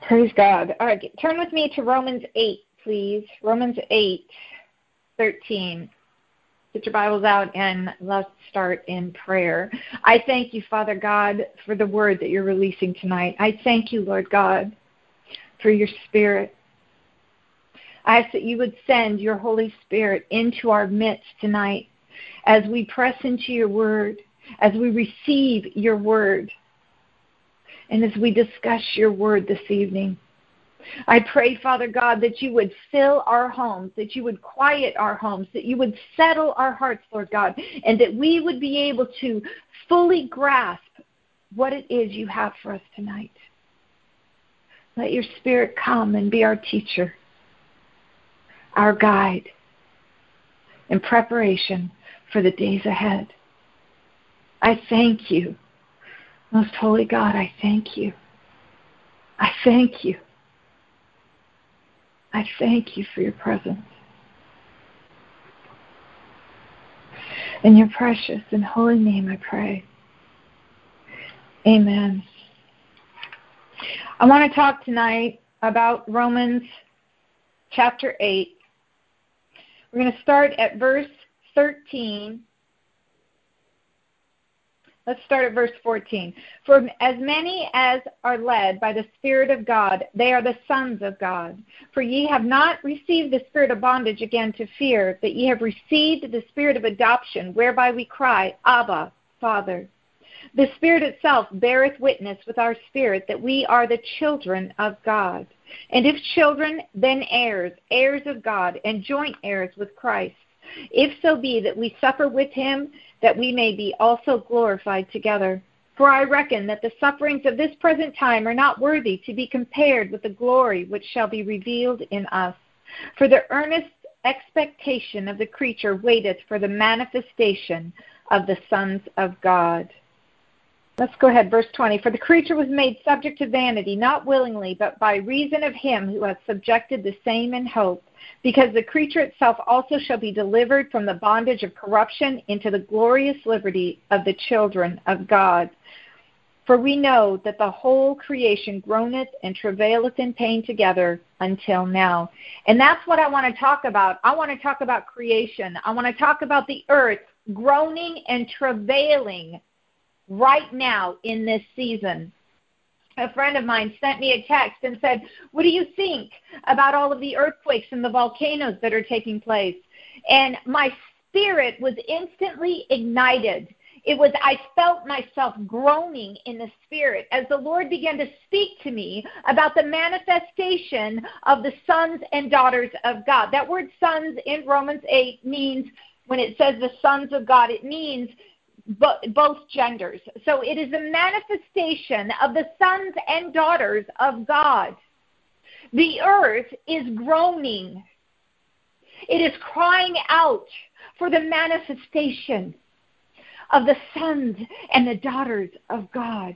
Praise God. All right, turn with me to Romans 8, please. Romans 8:13. Get your Bibles out and let's start in prayer. I thank you, Father God, for the word that you're releasing tonight. I thank you, Lord God, for your Spirit. I ask that you would send your Holy Spirit into our midst tonight as we press into your word, as we receive your word, and as we discuss your word this evening. I pray, Father God, that you would fill our homes, that you would quiet our homes, that you would settle our hearts, Lord God, and that we would be able to fully grasp what it is you have for us tonight. Let your Spirit come and be our teacher, our guide, in preparation for the days ahead. I thank you. Most Holy God, I thank you. I thank you. I thank you for your presence. In your precious and holy name I pray. Amen. I want to talk tonight about Romans chapter 8. We're going to start at verse 13. Let's start at verse 14. For as many as are led by the Spirit of God, they are the sons of God. For ye have not received the spirit of bondage again to fear, but ye have received the spirit of adoption, whereby we cry, Abba, Father. The Spirit itself beareth witness with our spirit that we are the children of God. And if children, then heirs, heirs of God, and joint heirs with Christ. If so be that we suffer with him, that we may be also glorified together. For I reckon that the sufferings of this present time are not worthy to be compared with the glory which shall be revealed in us. For the earnest expectation of the creature waiteth for the manifestation of the sons of God. Let's go ahead, verse 20. For the creature was made subject to vanity, not willingly, but by reason of him who hath subjected the same in hope, because the creature itself also shall be delivered from the bondage of corruption into the glorious liberty of the children of God. For we know that the whole creation groaneth and travaileth in pain together until now. And that's what I want to talk about. I want to talk about creation. I want to talk about the earth groaning and travailing right now in this season. A friend of mine sent me a text and said, what do you think about all of the earthquakes and the volcanoes that are taking place? And my spirit was instantly ignited. I felt myself groaning in the spirit as the Lord began to speak to me about the manifestation of the sons and daughters of God. That word sons in Romans 8 means, when it says the sons of God, it means both genders. So it is a manifestation of the sons and daughters of God. The earth is groaning. It is crying out for the manifestation of the sons and the daughters of God.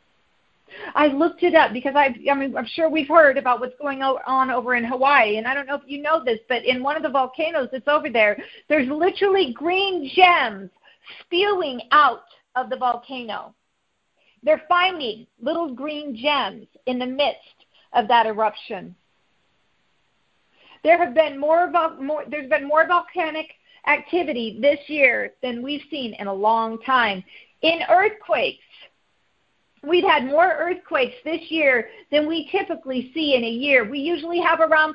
I looked it up because I'm sure we've heard about what's going on over in Hawaii, and I don't know if you know this, but in one of the volcanoes that's over there, there's literally green gems spewing out of the volcano. They're finding little green gems in the midst of that eruption. There's been more volcanic activity this year than we've seen in a long time. In earthquakes, we've had more earthquakes this year than we typically see in a year. We usually have around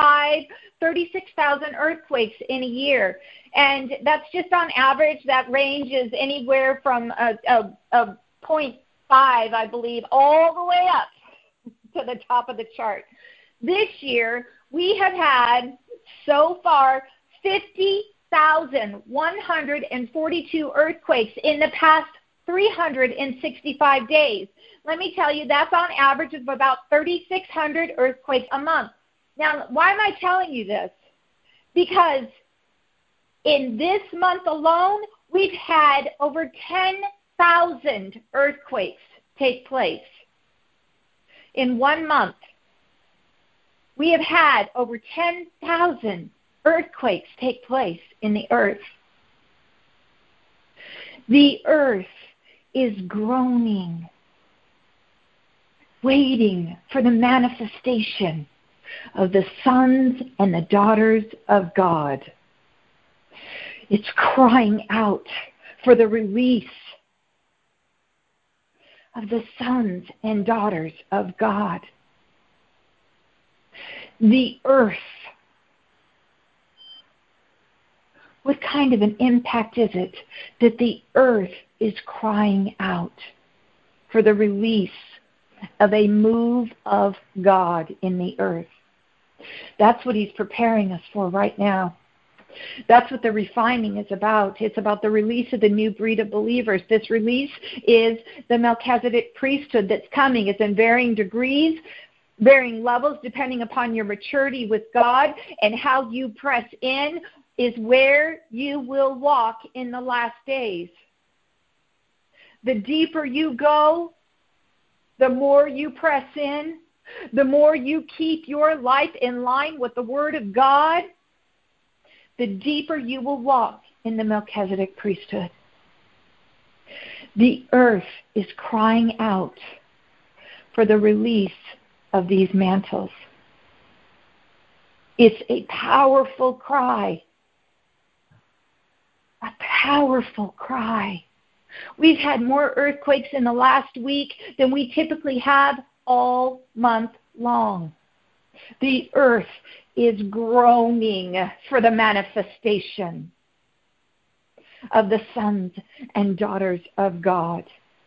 36,000 earthquakes in a year. And that's just on average. That range is anywhere from a 0.5, I believe, all the way up to the top of the chart. This year, we have had, so far, 50,142 earthquakes in the past 365 days. Let me tell you, that's on average of about 3,600 earthquakes a month. Now, why am I telling you this? Because in this month alone, we've had over 10,000 earthquakes take place. In 1 month, we have had over 10,000 earthquakes take place in the earth. The earth is groaning. waiting for the manifestation of the sons and the daughters of God. It's crying out for the release of the sons and daughters of God. The earth. What kind of an impact is it that the earth is crying out for the release of a move of God in the earth? That's what he's preparing us for right now. That's what the refining is about. It's about the release of the new breed of believers. This release is the Melchizedek priesthood that's coming. It's in varying degrees, varying levels, depending upon your maturity with God, and how you press in is where you will walk in the last days. The deeper you go, the more you press in, the more you keep your life in line with the Word of God, the deeper you will walk in the Melchizedek priesthood. The earth is crying out for the release of these mantles. It's a powerful cry. A powerful cry. We've had more earthquakes in the last week than we typically have all month long. The earth is groaning for the manifestation of the sons and daughters of God.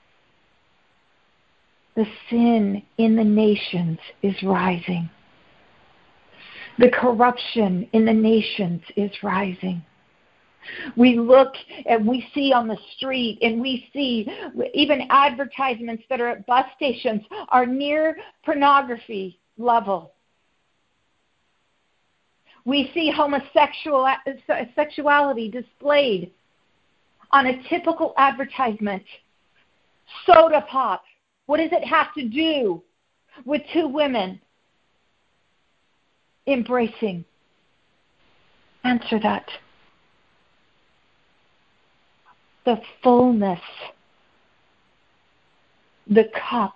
The sin in the nations is rising. The corruption in the nations is rising. We look and we see on the street, and we see even advertisements that are at bus stations are near pornography level. We see homosexuality displayed on a typical advertisement. Soda pop. What does it have to do with two women embracing? Answer that. The fullness, the cup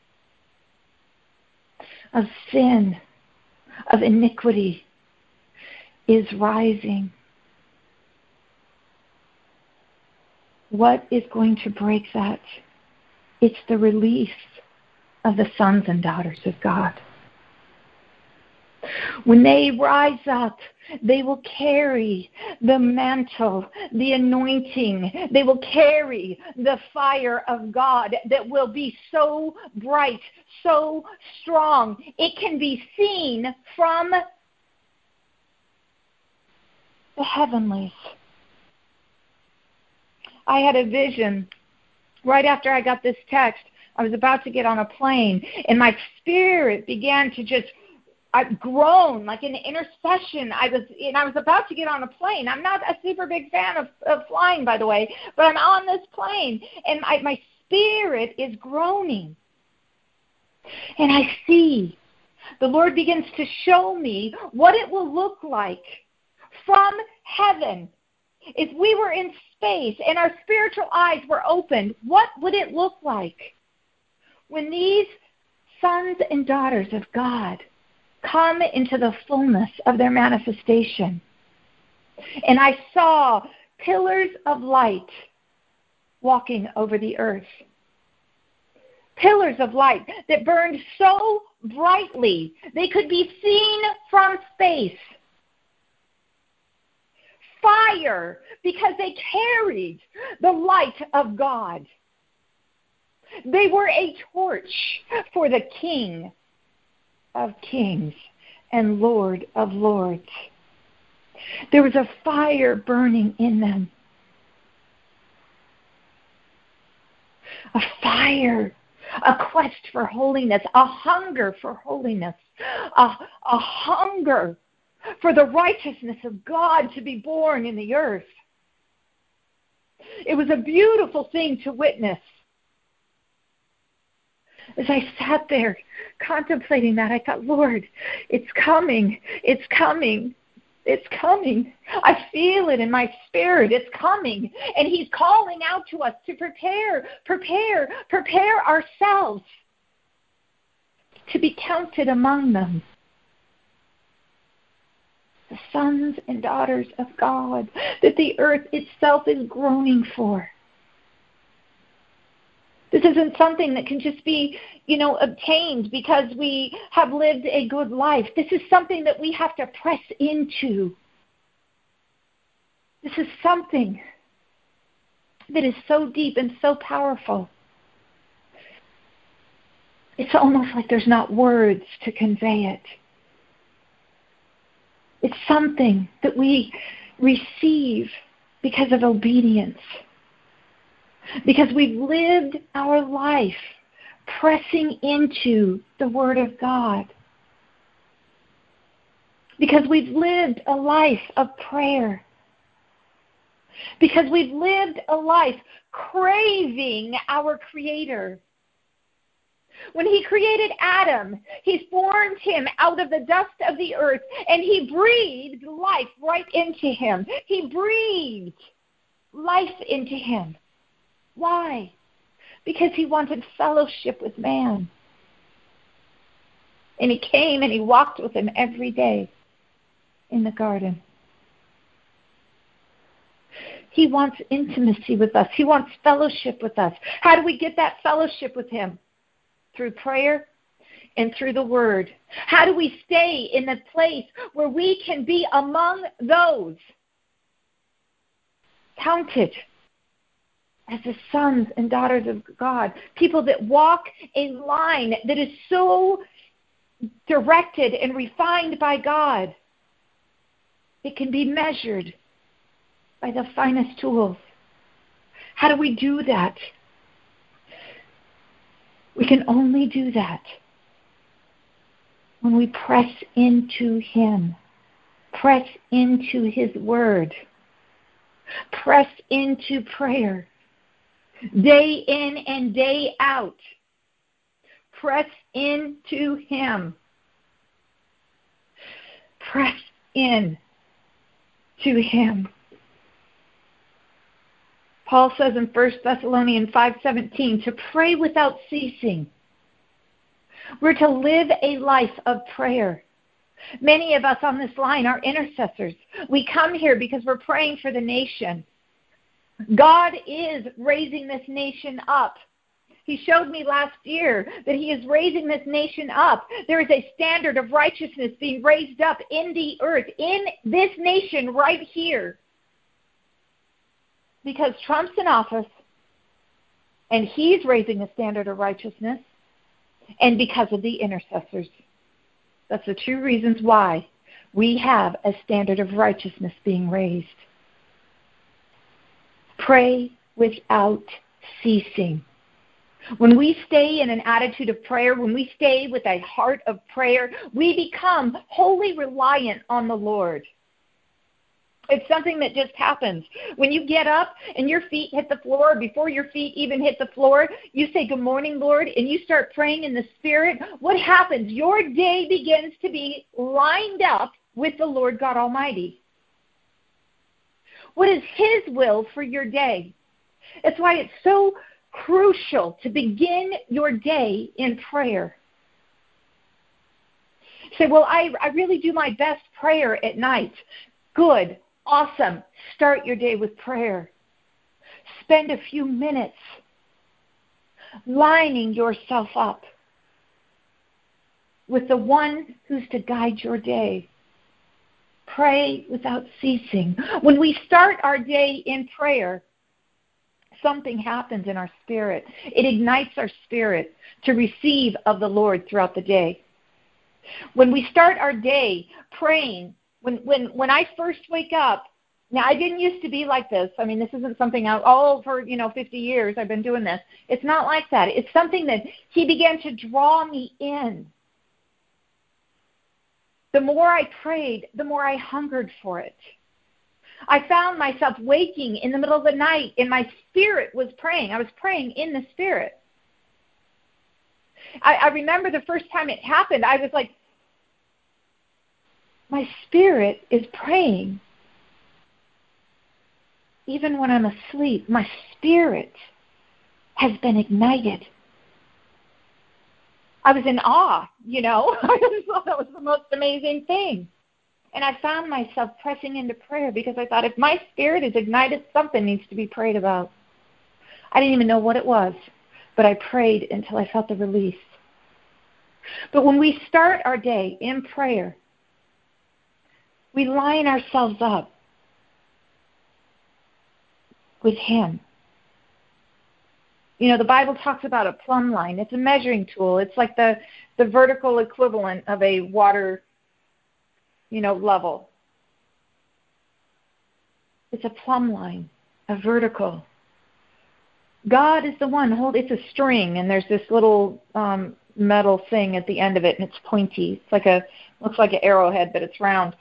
of sin, of iniquity is rising. What is going to break that? It's the release of the sons and daughters of God. When they rise up, they will carry the mantle, the anointing. They will carry the fire of God that will be so bright, so strong. It can be seen from the heavenlies. I had a vision right after I got this text. I was about to get on a plane, and my spirit began to I've grown like an intercession. I was about to get on a plane. I'm not a super big fan of flying, by the way, but I'm on this plane, and my spirit is groaning. And I see the Lord begins to show me what it will look like from heaven. If we were in space and our spiritual eyes were opened, what would it look like when these sons and daughters of God come into the fullness of their manifestation? And I saw pillars of light walking over the earth. Pillars of light that burned so brightly they could be seen from space. Fire, because they carried the light of God. They were a torch for the King of Kings and Lord of Lords. There was a fire burning in them. A fire, a quest for holiness, a hunger for holiness, a hunger for the righteousness of God to be born in the earth. It was a beautiful thing to witness. As I sat there contemplating that, I thought, Lord, it's coming, it's coming, it's coming. I feel it in my spirit, it's coming. And He's calling out to us to prepare ourselves. to be counted among them. The sons and daughters of God that the earth itself is groaning for. This isn't something that can just be, obtained because we have lived a good life. This is something that we have to press into. This is something that is so deep and so powerful. It's almost like there's not words to convey it. It's something that we receive because of obedience. Because we've lived our life pressing into the Word of God. Because we've lived a life of prayer. Because we've lived a life craving our Creator. When He created Adam, He formed him out of the dust of the earth, and He breathed life right into him. He breathed life into him. Why? Because He wanted fellowship with man. And He came and He walked with him every day in the garden. He wants intimacy with us. He wants fellowship with us. How do we get that fellowship with Him? Through prayer and through the Word. How do we stay in the place where we can be among those counted as the sons and daughters of God? People that walk a line that is so directed and refined by God. It can be measured by the finest tools. How do we do that? We can only do that when we press into Him, press into His Word, press into prayer, day in and day out. Press into Him. Press in to Him. Paul says in 1 Thessalonians 5:17 to pray without ceasing. We're to live a life of prayer. Many of us on this line are intercessors. We come here because we're praying for the nation. God is raising this nation up. He showed me last year that He is raising this nation up. There is a standard of righteousness being raised up in the earth, in this nation right here. Because Trump's in office, and he's raising a standard of righteousness, and because of the intercessors. That's the two reasons why we have a standard of righteousness being raised. Pray without ceasing. When we stay in an attitude of prayer, when we stay with a heart of prayer, we become wholly reliant on the Lord. It's something that just happens. When you get up and your feet hit the floor, before your feet even hit the floor, you say, "Good morning, Lord," and you start praying in the Spirit. What happens? Your day begins to be lined up with the Lord God Almighty. What is His will for your day? That's why it's so crucial to begin your day in prayer. You say, "Well, I really do my best prayer at night." Good. Awesome. Start your day with prayer. Spend a few minutes lining yourself up with the one who's to guide your day. Pray without ceasing. When we start our day in prayer, something happens in our spirit. It ignites our spirit to receive of the Lord throughout the day. When we start our day praying, when I first wake up, now I didn't used to be like this. I mean, this isn't something for 50 years I've been doing this. It's not like that. It's something that He began to draw me in. The more I prayed, the more I hungered for it. I found myself waking in the middle of the night and my spirit was praying. I was praying in the Spirit. I remember the first time it happened, I was like, my spirit is praying. Even when I'm asleep, my spirit has been ignited. I was in awe, I just thought that was the most amazing thing. And I found myself pressing into prayer because I thought, if my spirit is ignited, something needs to be prayed about. I didn't even know what it was, but I prayed until I felt the release. But when we start our day in prayer, we line ourselves up with Him. The Bible talks about a plumb line. It's a measuring tool. It's like the vertical equivalent of a water, level. It's a plumb line, a vertical. God is the one. It's a string, and there's this little metal thing at the end of it, and it's pointy. It's looks like an arrowhead, but it's round.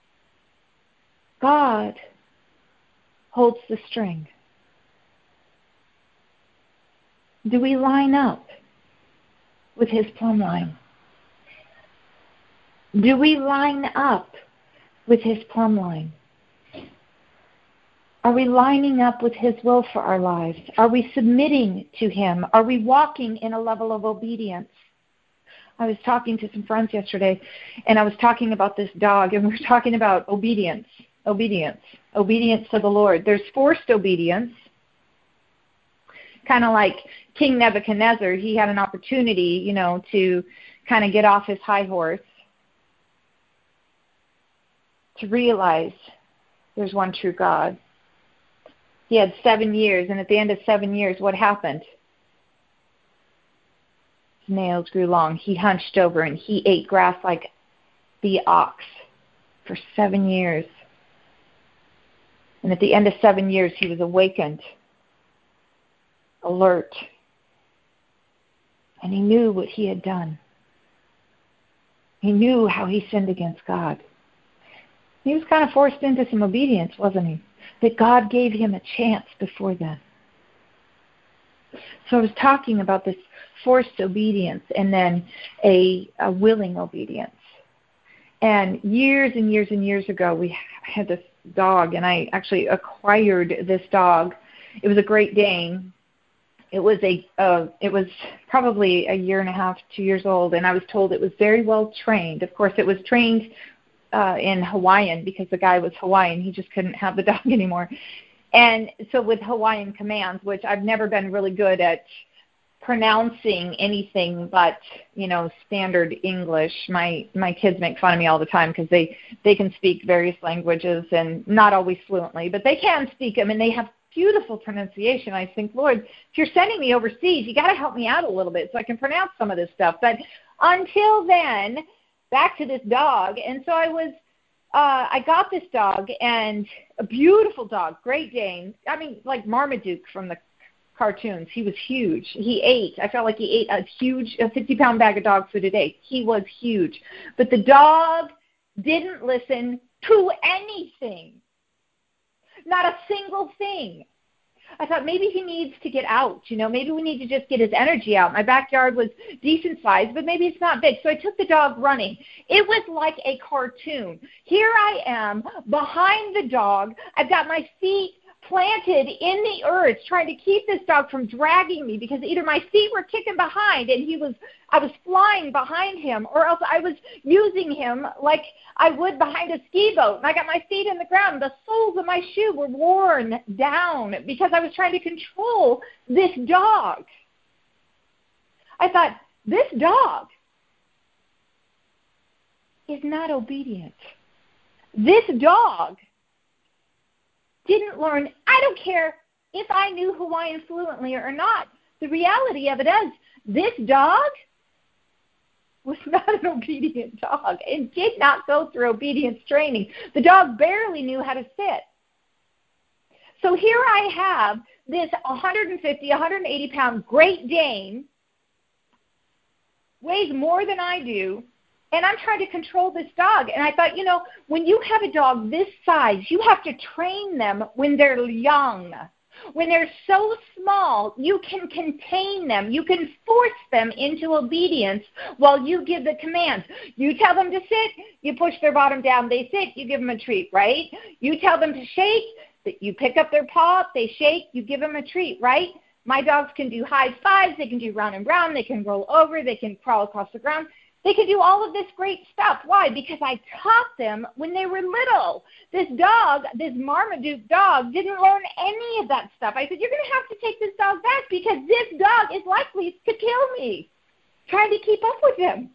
God holds the string. Do we line up with His plumb line? Do we line up with His plumb line? Are we lining up with His will for our lives? Are we submitting to Him? Are we walking in a level of obedience? I was talking to some friends yesterday, and I was talking about this dog, and we were talking about obedience to the Lord. There's forced obedience, kind of like King Nebuchadnezzar. He had an opportunity, to kind of get off his high horse, to realize there's one true God. He had 7 years, and at the end of 7 years, what happened? His nails grew long. He hunched over, and he ate grass like the ox for 7 years. And at the end of 7 years, he was awakened, alert, and he knew what he had done. He knew how he sinned against God. He was kind of forced into some obedience, wasn't he? That God gave him a chance before then. So I was talking about this forced obedience and then a willing obedience. And years and years and years ago, we had this dog, and I actually acquired this dog. It was a Great Dane. It was probably a year and a half, 2 years old, and I was told it was very well trained. Of course, it was trained in Hawaiian because the guy was Hawaiian. He just couldn't have the dog anymore. And so with Hawaiian commands, which I've never been really good at pronouncing anything but, standard English. My kids make fun of me all the time because they can speak various languages and not always fluently, but they can speak them, and they have beautiful pronunciation. I think, Lord, if you're sending me overseas, you got to help me out a little bit so I can pronounce some of this stuff. But until then, back to this dog. And so I got this dog, and a beautiful dog, Great Dane. I mean, like Marmaduke from the cartoons. He was huge. I felt like he ate a 50-pound bag of dog food a day. He was huge. But the dog didn't listen to anything. Not a single thing. I thought maybe he needs to get out, maybe we need to just get his energy out. My backyard was decent sized, but maybe it's not big. So I took the dog running. It was like a cartoon. Here I am behind the dog. I've got my feet planted in the earth trying to keep this dog from dragging me because either my feet were kicking behind and I was flying behind him, or else I was using him like I would behind a ski boat. And I got my feet in the ground. The soles of my shoe were worn down because I was trying to control this dog. I thought, this dog is not obedient. This dog didn't learn. I don't care if I knew Hawaiian fluently or not. The reality of it is, this dog was not an obedient dog and did not go through obedience training. The dog barely knew how to sit. So here I have this 150, 180-pound Great Dane, weighs more than I do, and I'm trying to control this dog. And I thought, when you have a dog this size, you have to train them when they're young. When they're so small, you can contain them. You can force them into obedience while you give the commands. You tell them to sit, you push their bottom down, they sit, you give them a treat, right? You tell them to shake, you pick up their paw, they shake, you give them a treat, right? My dogs can do high fives. They can do round and round. They can roll over. They can crawl across the ground. They can do all of this great stuff. Why? Because I taught them when they were little. This dog, this Marmaduke dog, didn't learn any of that stuff. I said, you're going to have to take this dog back because this dog is likely to kill me trying to keep up with him.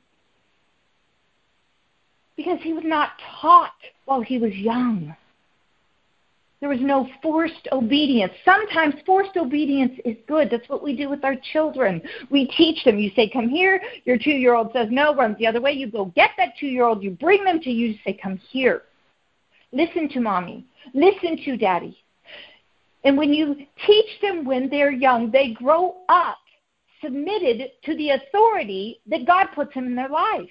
Because he was not taught while he was young. There was no forced obedience. Sometimes forced obedience is good. That's what we do with our children. We teach them. You say, come here. Your 2-year-old says no, runs the other way. You go get that 2-year-old. You bring them to you. You say, come here. Listen to mommy. Listen to daddy. And when you teach them when they're young, they grow up submitted to the authority that God puts in their life.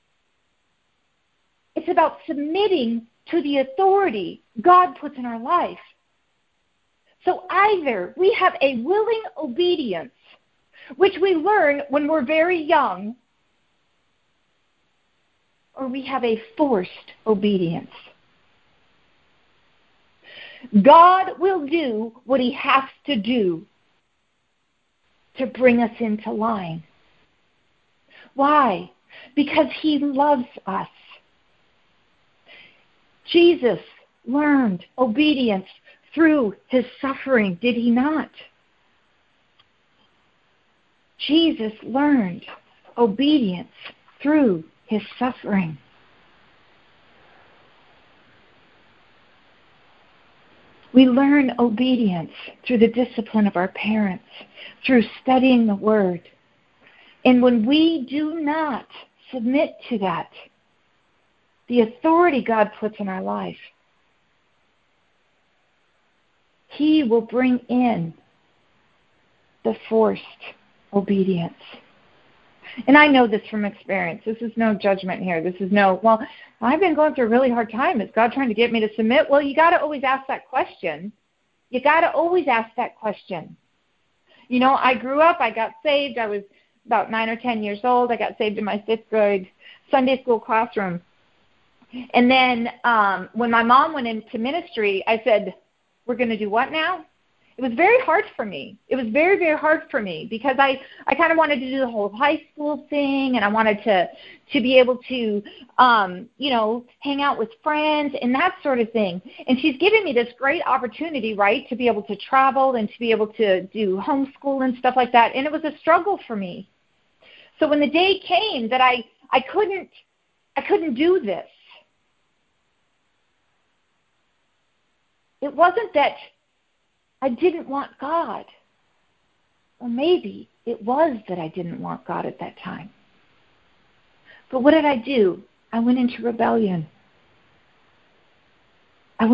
It's about submitting to the authority God puts in our life. So either we have a willing obedience, which we learn when we're very young, or we have a forced obedience. God will do what he has to do to bring us into line. Why? Because he loves us. Jesus learned obedience through his suffering, did he not? Jesus learned obedience through his suffering. We learn obedience through the discipline of our parents, through studying the Word. And when we do not submit to that, the authority God puts in our life, he will bring in the forced obedience. And I know this from experience. This is no judgment here. This is no, well, I've been going through a really hard time. Is God trying to get me to submit? Well, you got to always ask that question. You got to always ask that question. You know, I grew up, I got saved. I was about 9 or 10 years old. I got saved in my 5th grade Sunday school classroom. And then when my mom went into ministry, I said, we're going to do what now? It was very hard for me. It was very, very hard for me because I kind of wanted to do the whole high school thing, and I wanted to be able to, hang out with friends and that sort of thing. And she's giving me this great opportunity, right, to be able to travel and to be able to do homeschool and stuff like that. And it was a struggle for me. So when the day came that I couldn't do this, it wasn't that I didn't want God. Or maybe it was that I didn't want God at that time. But what did I do? I went into rebellion. And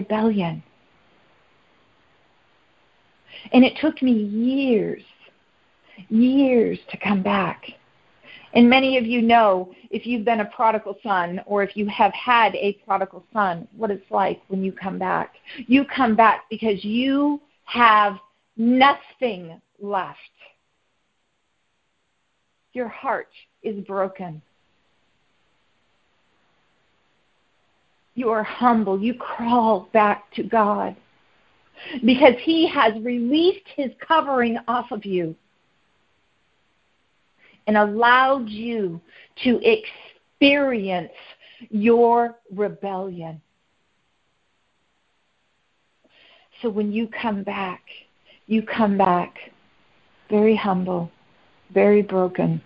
it took me years to come back. And many of you know, if you've been a prodigal son or if you have had a prodigal son, what it's like when you come back. You come back because you have nothing left. Your heart is broken. You are humble. You crawl back to God because he has released his covering off of you and allowed you to experience your rebellion. So when you come back very humble, very broken,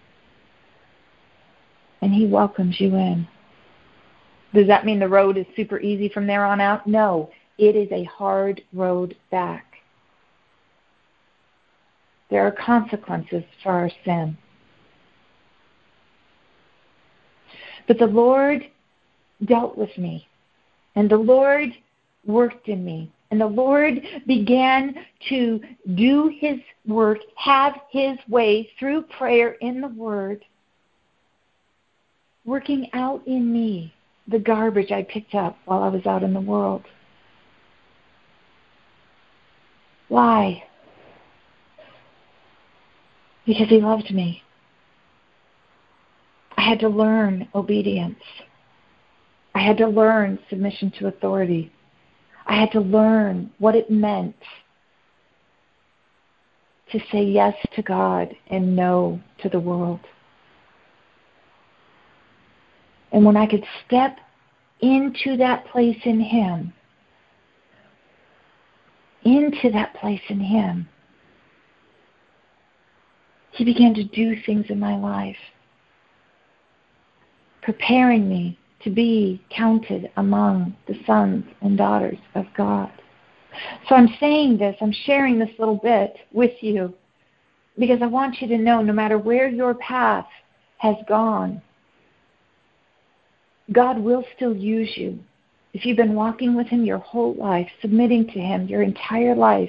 and he welcomes you in. Does that mean the road is super easy from there on out? No, it is a hard road back. There are consequences for our sin. But the Lord dealt with me, and the Lord worked in me, and the Lord began to do his work, have his way through prayer in the Word, working out in me the garbage I picked up while I was out in the world. Why? Because he loved me. I had to learn obedience. I had to learn submission to authority. I had to learn what it meant to say yes to God and no to the world. And when I could step into that place in Him, He began to do things in my life, preparing me to be counted among the sons and daughters of God. So I'm saying this, I'm sharing this little bit with you because I want you to know no matter where your path has gone, God will still use you. If you've been walking with Him your whole life, submitting to Him your entire life,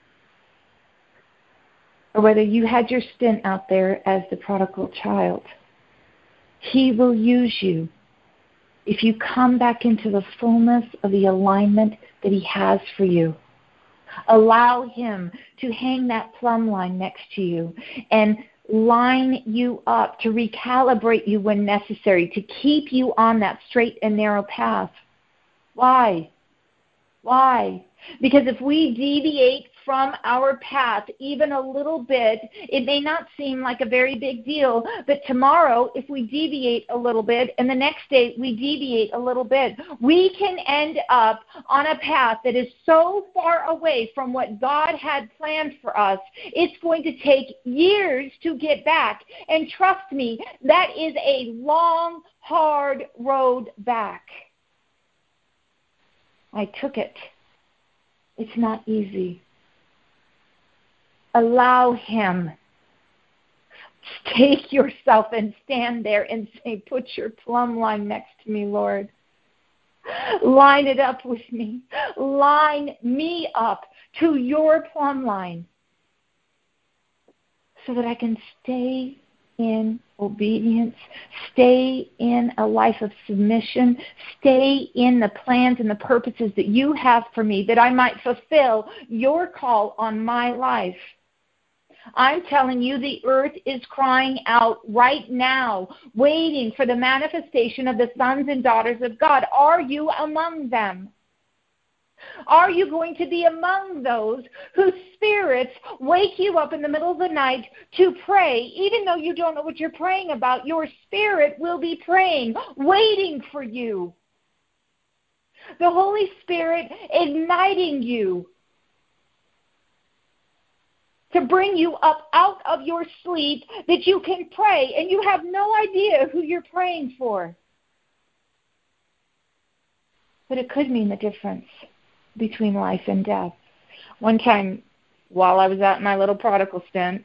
or whether you had your stint out there as the prodigal child, He will use you if you come back into the fullness of the alignment that He has for you. Allow Him to hang that plumb line next to you and line you up, to recalibrate you when necessary, to keep you on that straight and narrow path. Why? Because if we deviate from our path even a little bit, it may not seem like a very big deal, but tomorrow, if we deviate a little bit, and the next day we deviate a little bit, we can end up on a path that is so far away from what God had planned for us, it's going to take years to get back. And trust me, that is a long, hard road back. I took it. It's not easy. Allow Him. Take yourself and stand there and say, put your plumb line next to me, Lord. Line it up with me. Line me up to your plumb line so that I can stay in obedience, stay in a life of submission, stay in the plans and the purposes that you have for me, that I might fulfill your call on my life. I'm telling you, the earth is crying out right now, waiting for the manifestation of the sons and daughters of God. Are you among them? Are you going to be among those whose spirits wake you up in the middle of the night to pray? Even though you don't know what you're praying about, your spirit will be praying, waiting for you. The Holy Spirit igniting you to bring you up out of your sleep that you can pray, and you have no idea who you're praying for. But it could mean the difference between life and death. One time, while I was out in my little prodigal stint,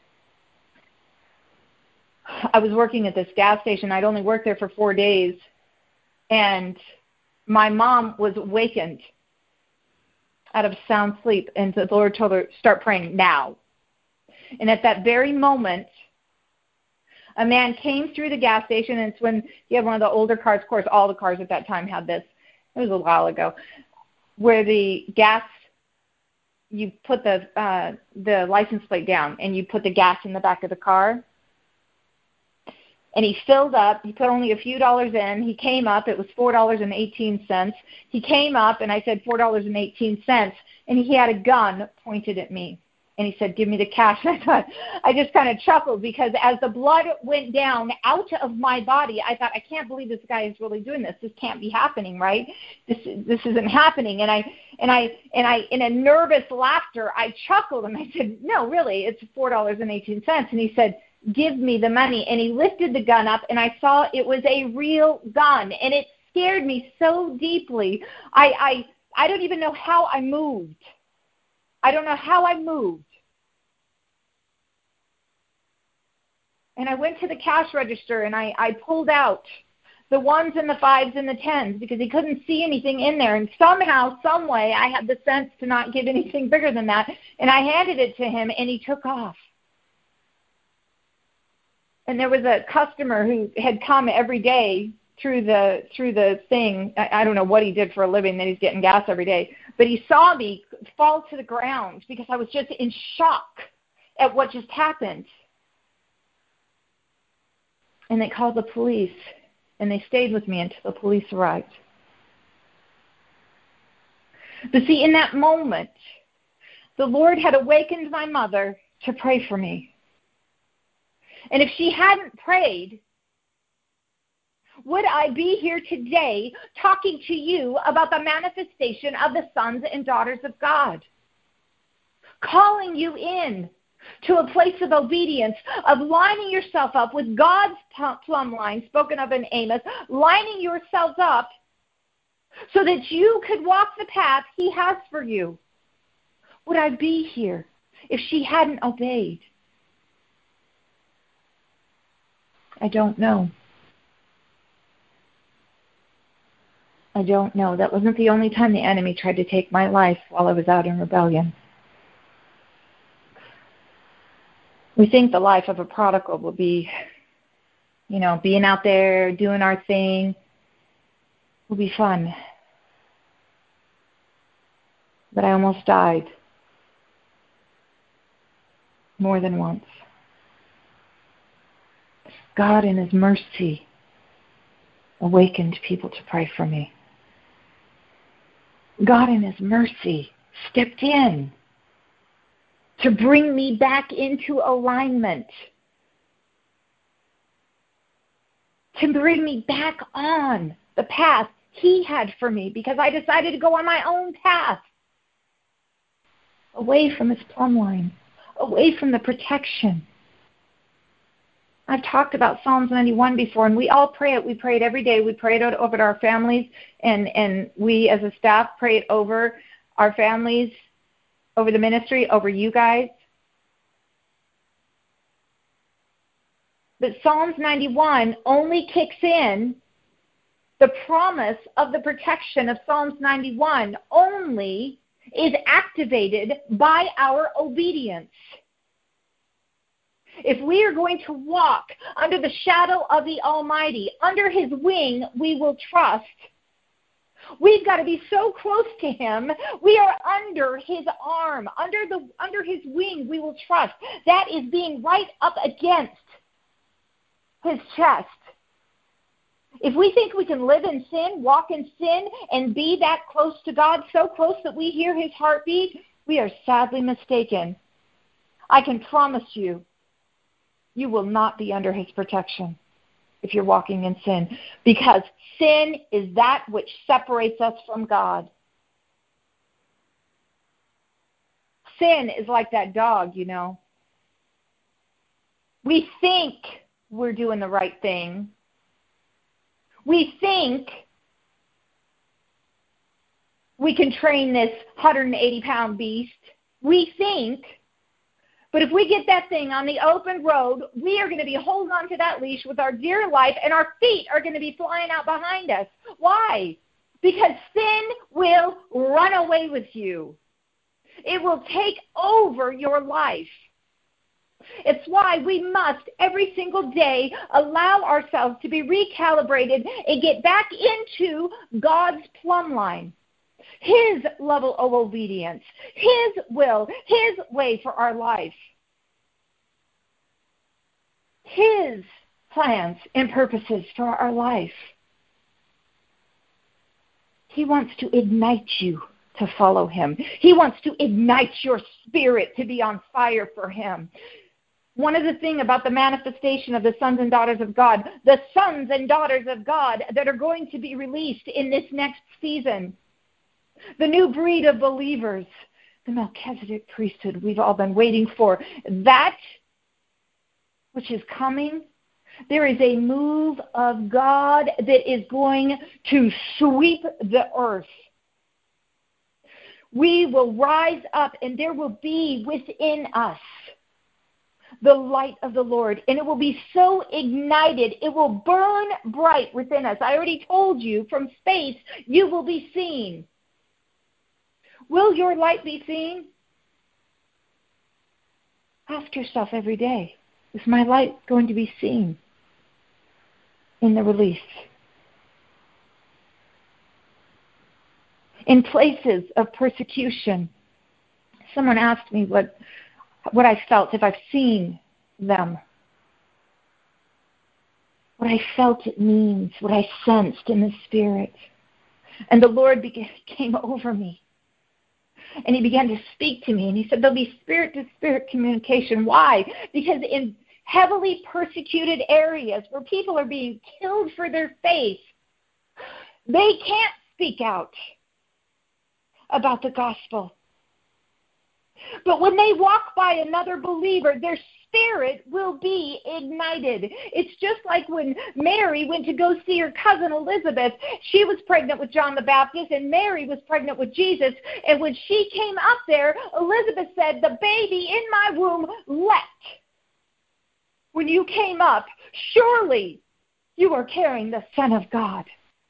I was working at this gas station. I'd only worked there for 4 days, and my mom was awakened out of sound sleep, and the Lord told her, start praying now. And at that very moment, a man came through the gas station, and it's when you have one of the older cars, of course, all the cars at that time had this. It was a while ago, where the gas, you put the license plate down, and you put the gas in the back of the car. And he filled up. He put only a few dollars in. He came up. It was $4.18. He came up, and I said $4.18. And he had a gun pointed at me. And he said, give me the cash. And I just kind of chuckled, because as the blood went down out of my body, I thought, I can't believe this guy is really doing this. This can't be happening, right? This isn't happening. And I in a nervous laughter, I chuckled, and I said, no, really, it's $4.18. And he said, give me the money. And he lifted the gun up, and I saw it was a real gun, and it scared me so deeply. I don't even know how I moved. I don't know how I moved. And I went to the cash register, and I pulled out the 1s and the 5s and the 10s, because he couldn't see anything in there. And somehow, some way, I had the sense to not give anything bigger than that. And I handed it to him, and he took off. And there was a customer who had come every day through the thing. I don't know what he did for a living, that he's getting gas every day. But he saw me fall to the ground because I was just in shock at what just happened. And they called the police, and they stayed with me until the police arrived. But see, in that moment, the Lord had awakened my mother to pray for me. And if she hadn't prayed, would I be here today talking to you about the manifestation of the sons and daughters of God? Calling you in to a place of obedience, of lining yourself up with God's plumb line, spoken of in Amos, lining yourselves up so that you could walk the path He has for you. Would I be here if she hadn't obeyed? I don't know. I don't know. That wasn't the only time the enemy tried to take my life while I was out in rebellion. We think the life of a prodigal will be, being out there, doing our thing, will be fun. But I almost died more than once. God in His mercy awakened people to pray for me. God in His mercy stepped in to bring me back into alignment, to bring me back on the path He had for me, because I decided to go on my own path, away from His plumb line, away from the protection. I've talked about Psalms 91 before, and we all pray it. We pray it every day. We pray it over our families, and we as a staff pray it over our families, over the ministry, over you guys. But Psalms 91 only kicks in, the promise of the protection of Psalms 91 only is activated by our obedience. If we are going to walk under the shadow of the Almighty, under His wing, we will trust. We've got to be so close to Him. We are under His arm, under His wing, we will trust. That is being right up against His chest. If we think we can live in sin, walk in sin, and be that close to God, so close that we hear His heartbeat, we are sadly mistaken. I can promise you, you will not be under His protection if you're walking in sin, because sin is that which separates us from God. Sin is like that dog, We think we're doing the right thing. We think we can train this 180-pound beast. We think. But if we get that thing on the open road, we are going to be holding on to that leash with our dear life, and our feet are going to be flying out behind us. Why? Because sin will run away with you. It will take over your life. It's why we must, every single day, allow ourselves to be recalibrated and get back into God's plumb line. His level of obedience, His will, His way for our life. His plans and purposes for our life. He wants to ignite you to follow Him. He wants to ignite your spirit to be on fire for Him. One of the things about the manifestation of the sons and daughters of God, the sons and daughters of God that are going to be released in this next season, the new breed of believers, the Melchizedek priesthood we've all been waiting for, that which is coming, there is a move of God that is going to sweep the earth. We will rise up, and there will be within us the light of the Lord, and it will be so ignited, it will burn bright within us. I already told you, from space, you will be seen. Will your light be seen? Ask yourself every day, is my light going to be seen in the release? In places of persecution, someone asked me what I felt, if I've seen them. What I felt it means, what I sensed in the Spirit. And the Lord came over me. And he began to speak to me, and he said there'll be spirit-to-spirit communication. Why? Because in heavily persecuted areas where people are being killed for their faith, they can't speak out about the gospel. But when they walk by another believer, their spirit will be ignited. It's just like when Mary went to go see her cousin Elizabeth. She was pregnant with John the Baptist, and Mary was pregnant with Jesus. And when she came up there, Elizabeth said, the baby in my womb leapt. When you came up, surely you are carrying the Son of God.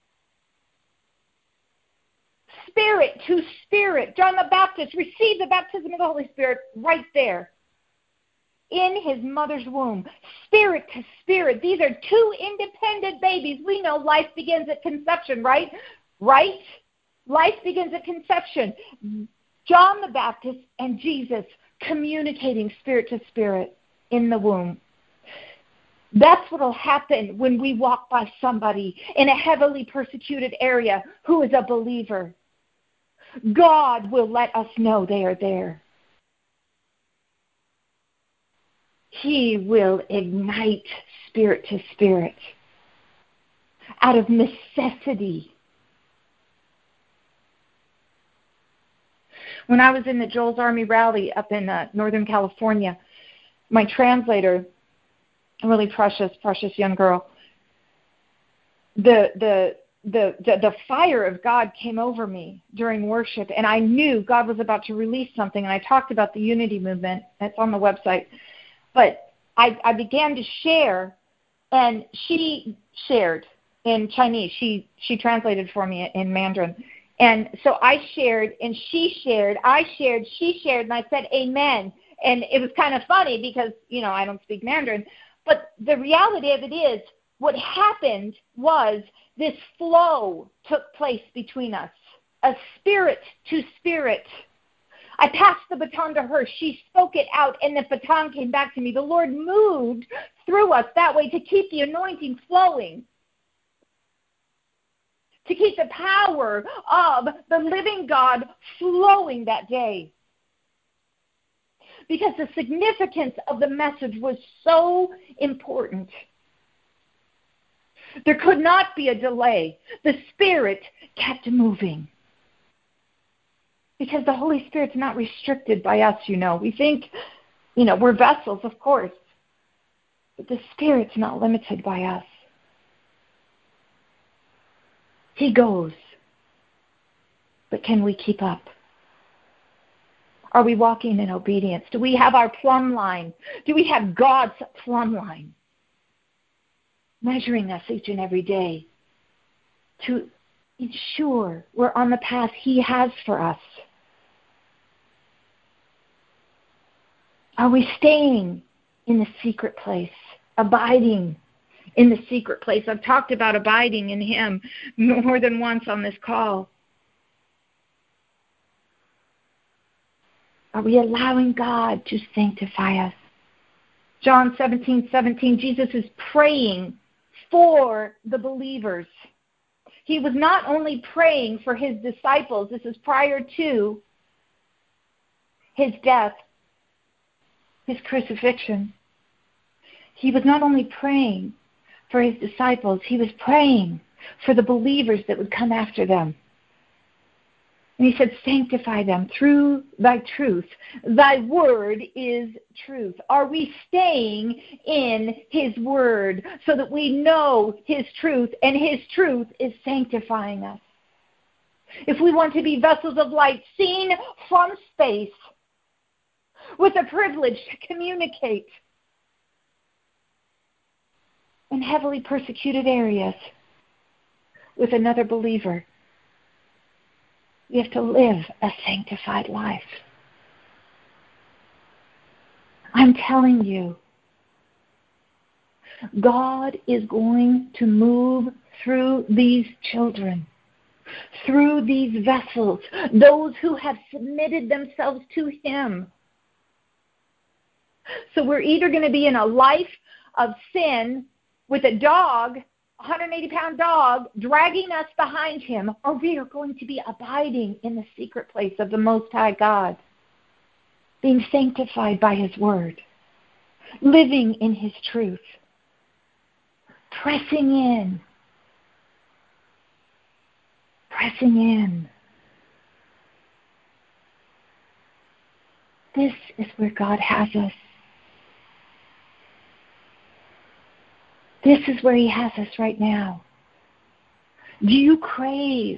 Spirit to spirit. John the Baptist received the baptism of the Holy Spirit right there in his mother's womb. Spirit to spirit. These are two independent babies. We know life begins at conception, right? Right? Life begins at conception. John the Baptist and Jesus communicating spirit to spirit in the womb. That's what will happen when we walk by somebody in a heavily persecuted area who is a believer. God will let us know they are there. He will ignite spirit to spirit out of necessity. When I was in the Joel's Army rally up in Northern California, my translator, a really precious young girl, the fire of God came over me during worship, and I knew God was about to release something, and I talked about the unity movement. That's on the website. But I began to share, and she shared in Chinese. She translated for me in Mandarin. And so I shared, and she shared, I shared, she shared, and I said amen. And it was kind of funny because, I don't speak Mandarin. But the reality of it is, what happened was this flow took place between us, a spirit to spirit. I passed the baton to her. She spoke it out, and the baton came back to me. The Lord moved through us that way to keep the anointing flowing, to keep the power of the living God flowing that day. Because the significance of the message was so important. There could not be a delay. The Spirit kept moving. Because the Holy Spirit's not restricted by us, We think, we're vessels, of course. But the Spirit's not limited by us. He goes. But can we keep up? Are we walking in obedience? Do we have our plumb line? Do we have God's plumb line? Measuring us each and every day to ensure we're on the path He has for us. Are we staying in the secret place, abiding in the secret place? I've talked about abiding in Him more than once on this call. Are we allowing God to sanctify us? John 17:17, Jesus is praying for the believers. He was not only praying for His disciples. This is prior to His death, His crucifixion. He was not only praying for His disciples, He was praying for the believers that would come after them. And He said, sanctify them through Thy truth. Thy word is truth. Are we staying in His word so that we know His truth, and His truth is sanctifying us? If we want to be vessels of light, seen from space, with the privilege to communicate in heavily persecuted areas with another believer, we have to live a sanctified life. I'm telling you, God is going to move through these children, through these vessels, those who have submitted themselves to Him. So we're either going to be in a life of sin with a dog 180-pound dog dragging us behind him, or we are going to be abiding in the secret place of the Most High God, being sanctified by his word, living in his truth, pressing in. Pressing in. This is where God has us. This is where he has us right now. Do you crave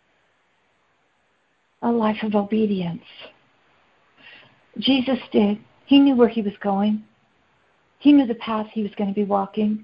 a life of obedience? Jesus did. He knew where he was going. He knew the path he was going to be walking.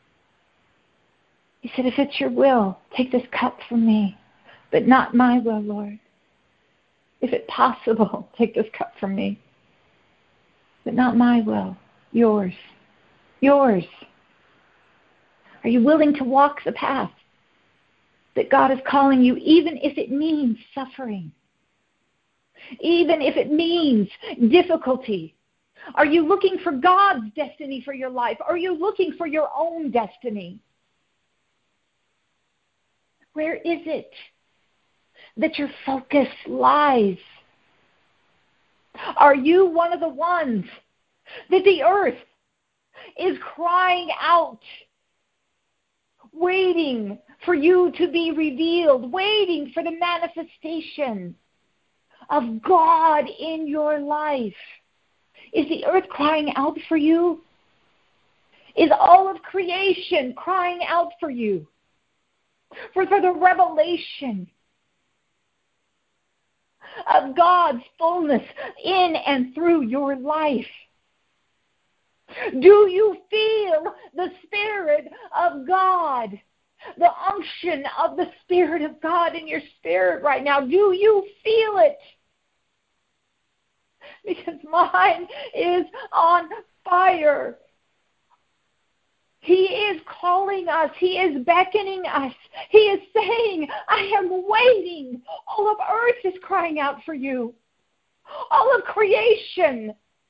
He said, if it's your will, take this cup from me, but not my will, Lord. If it's possible, take this cup from me, but not my will, yours. Yours. Are you willing to walk the path that God is calling you, even if it means suffering? Even if it means difficulty? Are you looking for God's destiny for your life? Or are you looking for your own destiny? Where is it that your focus lies? Are you one of the ones that the earth is crying out, waiting for you to be revealed, waiting for the manifestation of God in your life? Is the earth crying out for you? Is all of creation crying out for you? For the revelation of God's fullness in and through your life? Do you feel the Spirit of God, the unction of the Spirit of God in your spirit right now? Do you feel it? Because mine is on fire. He is calling us. He is beckoning us. He is saying, I am waiting. All of earth is crying out for you. All of creation.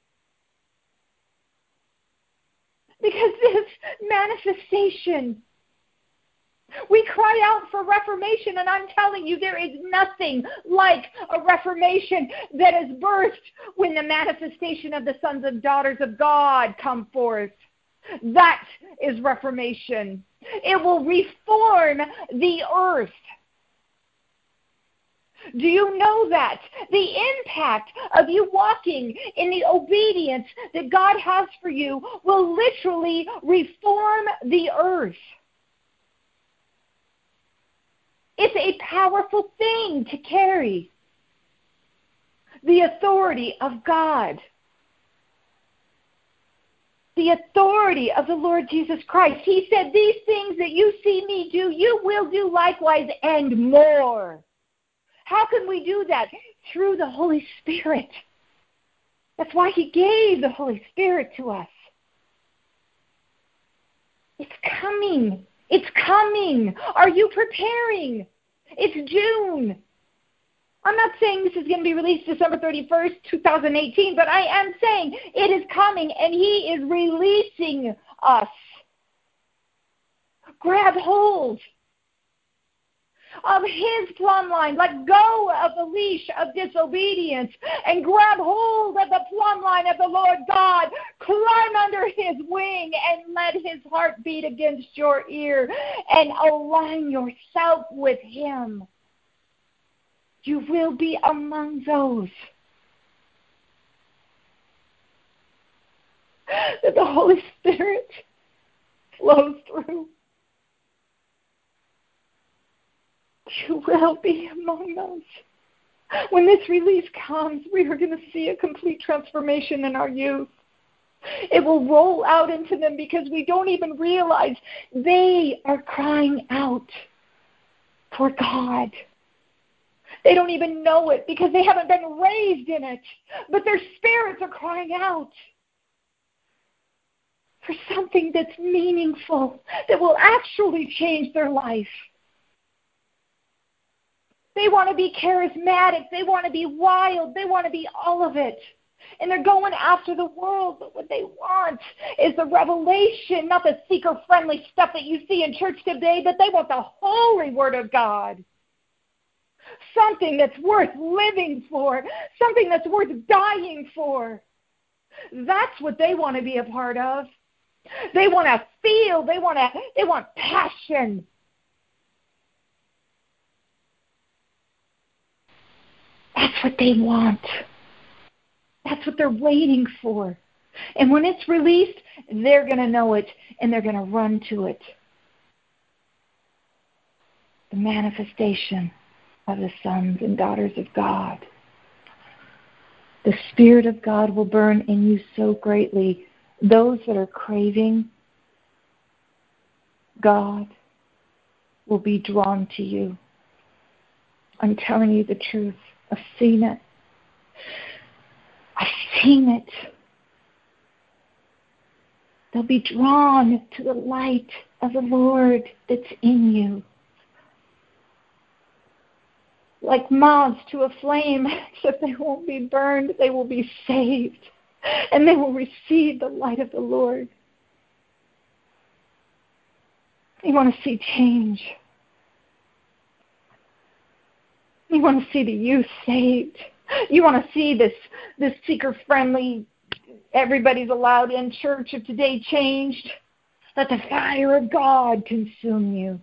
Because this manifestation, we cry out for reformation, and I'm telling you, there is nothing like a reformation that is birthed when the manifestation of the sons and daughters of God come forth. That is reformation. It will reform the earth. Do you know that? The impact of you walking in the obedience that God has for you will literally reform the earth. It's a powerful thing to carry the authority of God. The authority of the Lord Jesus Christ. He said, these things that you see me do, you will do likewise and more. How can we do that? Through the Holy Spirit. That's why he gave the Holy Spirit to us. It's coming. It's coming. Are you preparing? It's June. I'm not saying this is going to be released December 31st, 2018, but I am saying it is coming, and he is releasing us. Grab hold of his plumb line. Let go of the leash of disobedience and grab hold of the plumb line of the Lord God. Climb under his wing and let his heart beat against your ear and align yourself with him. You will be among those that the Holy Spirit flows through. You will be among those. When this release comes, we are going to see a complete transformation in our youth. It will roll out into them because we don't even realize they are crying out for God. They don't even know it because they haven't been raised in it. But their spirits are crying out for something that's meaningful, that will actually change their life. They want to be charismatic. They want to be wild. They want to be all of it. And they're going after the world, but what they want is the revelation, not the seeker-friendly stuff that you see in church today, but they want the holy Word of God. Something that's worth living for, something that's worth dying for. That's what they want to be a part of. They want to feel, they want passion. That's what they want. That's what they're waiting for. And when it's released, they're going to know it and they're going to run to it. The manifestation of the sons and daughters of God. The Spirit of God will burn in you so greatly. Those that are craving God will be drawn to you. I'm telling you the truth. I've seen it. I've seen it. They'll be drawn to the light of the Lord that's in you. Like moths to a flame, except they won't be burned, they will be saved. And they will receive the light of the Lord. You want to see change. You want to see the youth saved. You want to see this seeker-friendly, everybody's allowed in church of today changed. Let the fire of God consume you.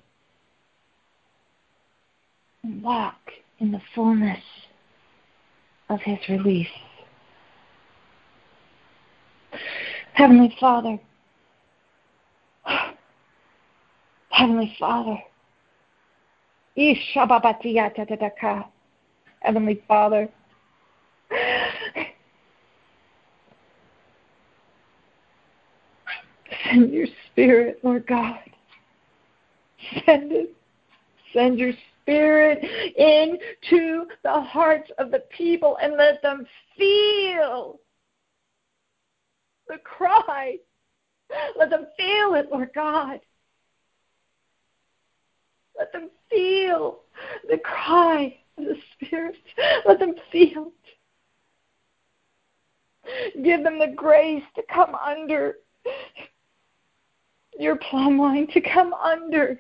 And walk in the fullness of His release. Heavenly Father, Heavenly Father, Heavenly Father, send your Spirit, Lord God. Send it. Send your Spirit into the hearts of the people and let them feel the cry. Let them feel it, Lord God. Let them feel the cry of the Spirit. Let them feel it. Give them the grace to come under your plumb line, to come under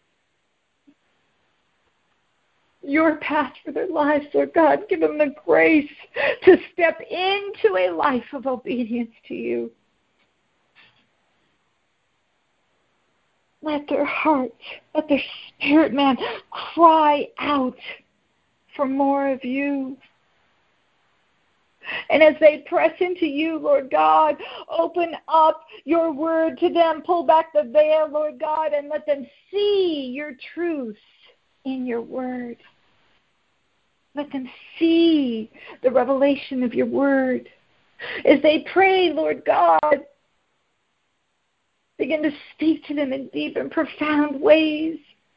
your path for their lives, Lord God. Give them the grace to step into a life of obedience to you. Let their hearts, let their spirit man cry out for more of you. And as they press into you, Lord God, open up your word to them. Pull back the veil, Lord God, and let them see your truth in your word. Let them see the revelation of your word. As they pray, Lord God, begin to speak to them in deep and profound ways.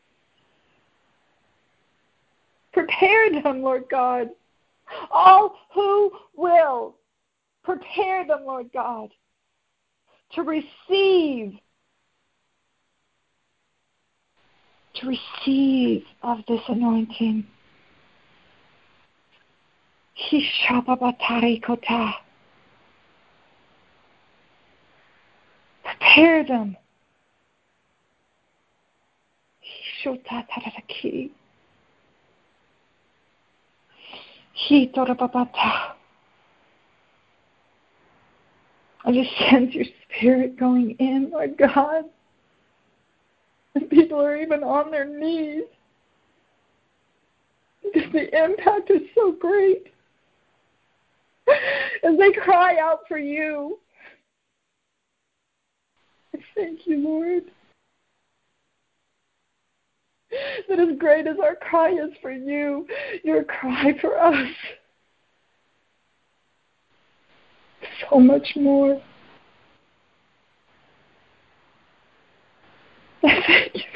Prepare them, Lord God. All who will, prepare them, Lord God, to receive of this anointing. Prepare them. I just sense your Spirit going in, Lord God. And people are even on their knees. Because the impact is so great. As they cry out for you. I thank you, Lord. That as great as our cry is for you, your cry for us is so much more. I thank you,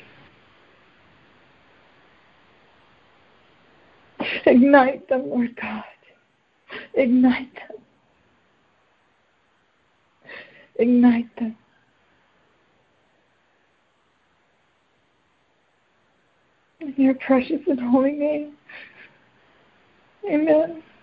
Lord. Ignite them, Lord God. Ignite them. Ignite them. In your precious and holy name. Amen.